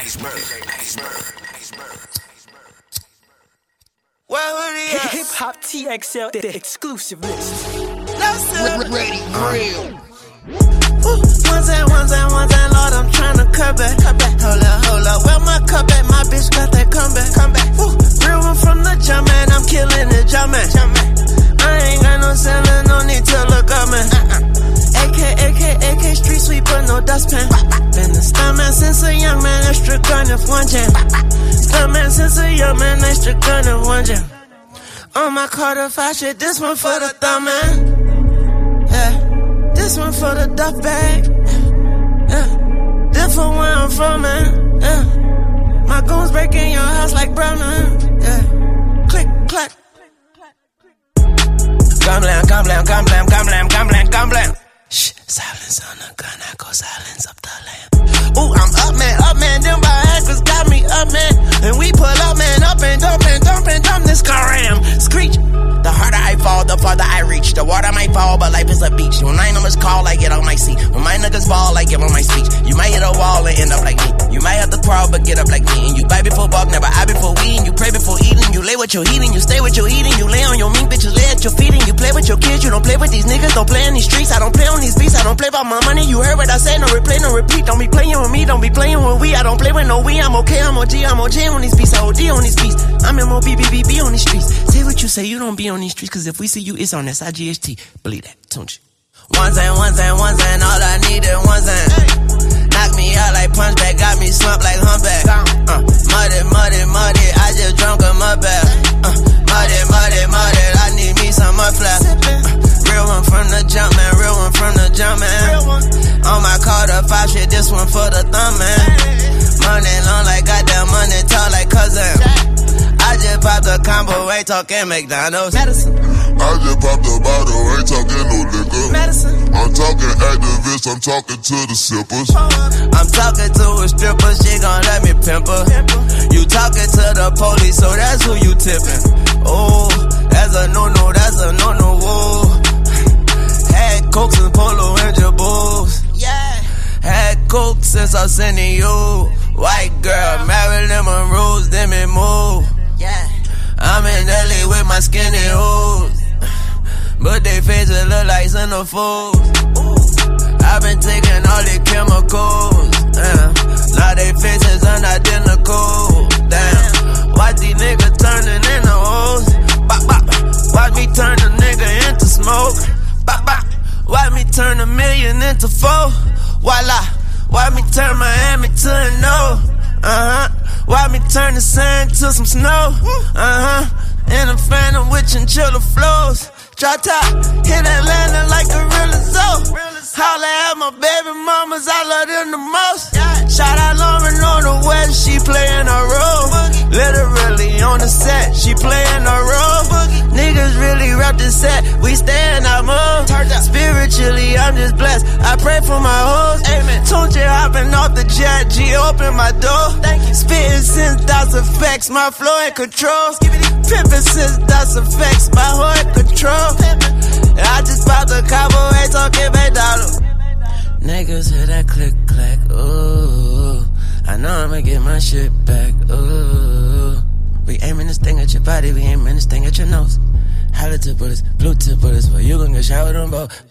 Hip Hop TXL, the exclusive list. Ready, real. One time, Lord, I'm tryna cut back. Hold up, where my cup at? My bitch got that comeback. Real one from the jump, man, I'm killing the jump, man. I ain't got no selling, no need to look up, man. AK, street sweeper, no dustpan. Been a stuntman since a young man, extra gun if one jam. Stuntman since a young man, extra gun if one jam. On my Carter 5 shit, this one for the thumb, man. Yeah, this one for the duff bag. Yeah, this for where I'm from, man. Yeah, my goons breaking your house like brown, man. Yeah, click, clack. Gum blam. Shh, silence on the gun, I go silence up the lamp. Ooh, I'm up, man, them biohackers got me up, man. And we pull up, man, up and dump this car ram. Screech. The harder I fall, the farther I reach. The water might fall, but life is a beach. When my numbers call, I get on my seat. When my niggas fall, I give on my speech. You might hit a wall and end up like me. You might have to crawl, but get up like me. And you buy before buck, never eye before weeding. You pray before eating. You lay with your eating. You stay with your eating. You lay on your mean bitches, lay at your feet. And you play with your kids. You don't play with these niggas. Don't play in these streets. I don't play on these beats. I don't play about my money. You heard what I said. No replay, no repeat. Don't be playing with me. Don't be playing with we. I don't play with no we. I'm okay. I'm OG. I'm OJ on these beats. I OD on these beats. I'm MOB, BBB on these streets. Say what you say. You don't be on these streets. Cause if we see you, it's on SIGHT. Believe that, don't you? One time, all I needed one time. Knock me out like punch back, got me slumped like humpback. Muddy, I just drunk a mud bath. Muddy, I need me some mud flap. Real one from the jump, man, On my Carter 5 shit, this one for the thumb, man. Money long like goddamn money, tall like cousin. I just popped a combo, ain't talking McDonald's. Medicine. I just popped a bottle, ain't talking no liquor. Medicine. I'm talking activists, I'm talking to the sippers. I'm talking to a stripper, she gon' let me pimp her. You talking to the police, so that's who you tipping. Oh, that's a no-no, whoa. Had cokes and polo and jabos. Yeah. Had coke since I'm sending you. White girl, Marilyn Monroe's, then me move. Yeah. I'm in LA with my skinny hoes, but they faces look like centerfolds. I've been taking all the chemicals, now they faces unidentical. Damn, watch these niggas turning into hoes. Watch me turn a nigga into smoke. Watch me turn a million into four. Voila, watch me turn Miami to a no. Watch me turn the sand to some snow. In a phantom with chinchilla flows. Drop top, hit Atlanta like a real zoo. Holla at my baby mamas, I love them the most. Shout out Lauren on the west, she playin' her role. Literally on the set, she playin' her role. Niggas really rep the set, we stay in our mode. Spiritually, I'm just blessed, I pray for my hoes. Tunchi hopping off the jet, G open my door. Spittin' since that's effects, my flow in control. Pimpin' since that's effects, my hoe in control. I just popped the combo, ain't talking $8. Niggas hear that click clack, ooh. I know I'ma get my shit back, ooh. We aimin' this thing at your body, we aimin' this thing at your nose. Holla to bullets, blue to bullets, but you gon' get shot with them both.